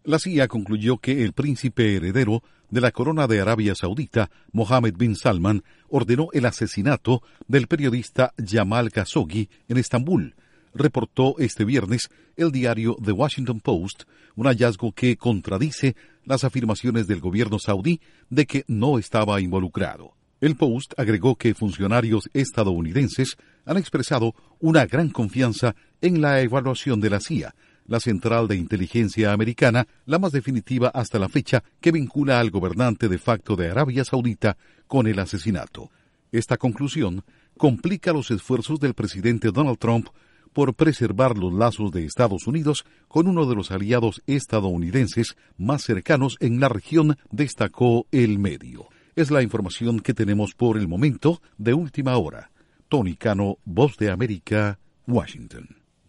La CIA concluyó que el príncipe heredero de la corona de Arabia Saudita, Mohammed bin Salman, ordenó el asesinato del periodista Jamal Khashoggi en Estambul. Reportó este viernes el diario The Washington Post, un hallazgo que contradice las afirmaciones del gobierno saudí de que no estaba involucrado. El Post agregó que funcionarios estadounidenses han expresado una gran confianza en la evaluación de la CIA, la central de inteligencia americana, la más definitiva hasta la fecha, que vincula al gobernante de facto de Arabia Saudita con el asesinato. Esta conclusión complica los esfuerzos del presidente Donald Trump por preservar los lazos de Estados Unidos con uno de los aliados estadounidenses más cercanos en la región, destacó el medio. Es la información que tenemos por el momento. De última hora. Tony Cano, Voz de América, Washington.